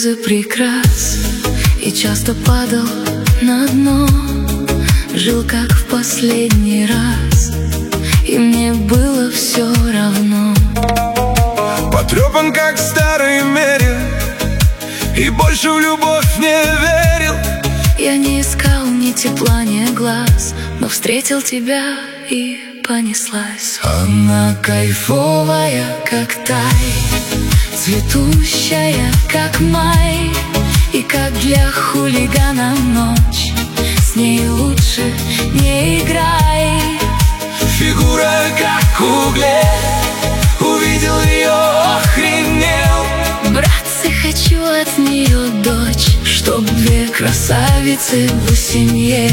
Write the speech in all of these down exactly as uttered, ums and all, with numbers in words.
прикрас и часто падал на дно. Жил как в последний раз, и мне было все равно. Потрепан как в старой мере, и больше в любовь не верил. Я не искал ни тепла, ни глаз, но встретил тебя и понеслась. Она кайфовая, как тай, цветущая, как май, и как для хулигана ночь. С ней лучше не играй. Фигура как угле, увидел ее, охренел. Братцы, хочу от нее дочь, чтоб две красавицы в семье.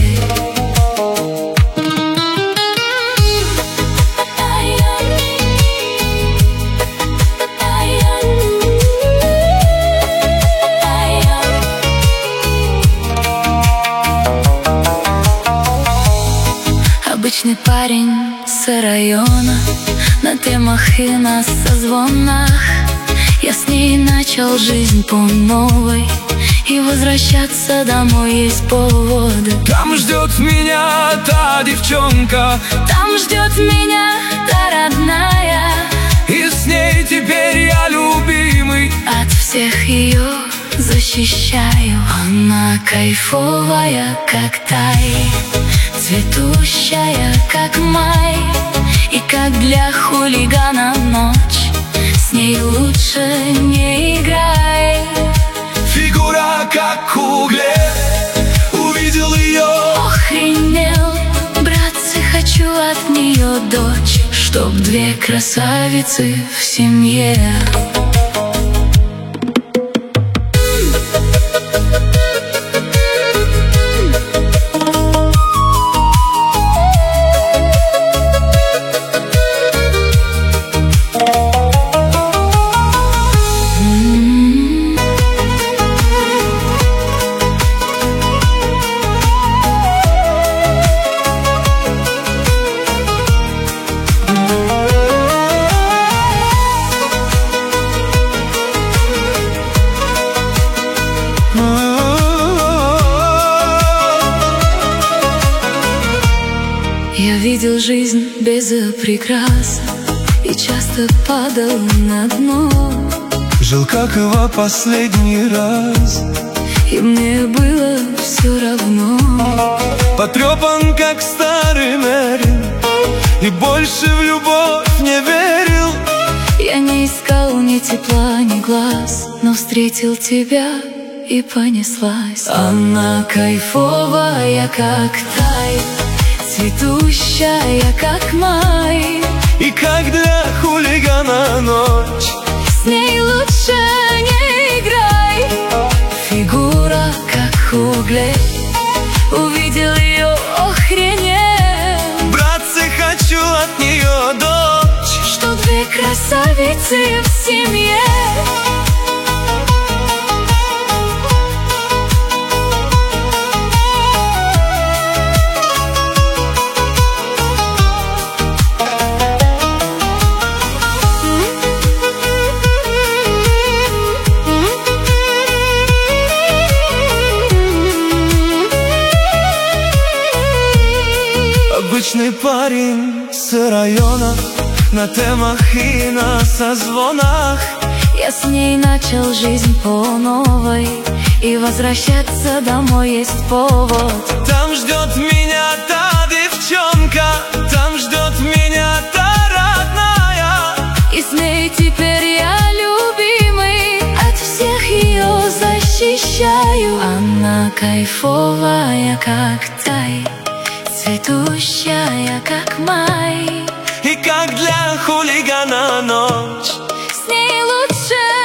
Обычный парень с района, на темах и на созвонах. Я с ней начал жизнь по новой, и возвращаться домой есть поводы. Там ждет меня та девчонка, там ждет меня та родная, и с ней теперь я любимый. От всех ее защищаю. Она кайфовая, как тай, цветущая, как май, и как для хулигана ночь. С ней лучше не играй. Фигура как угле, увидел ее, охренел. Братцы, хочу от нее дочь, чтоб две красавицы в семье. Я видел жизнь без прикрас и часто падал на дно. Жил как во последний раз, и мне было все равно. Потрепан как старый Мерин, и больше в любовь не верил. Я не искал ни тепла, ни глаз, но встретил тебя и понеслась. Она кайфовая, как тай, цветущая, как май, и как для хулигана ночь. С ней лучше не играй. Фигура как угле, увидел ее, охренел. Братцы, хочу от нее дочь, что две красавицы в семье. Обычный парень с района, на темах и на созвонах. Я с ней начал жизнь по новой, и возвращаться домой есть повод. Там ждет меня та девчонка, там ждет меня та родная, и с ней теперь я любимый. От всех ее защищаю. Она кайфовая, как тай, цветущая, как май, и как для хулигана ночь. С ней лучше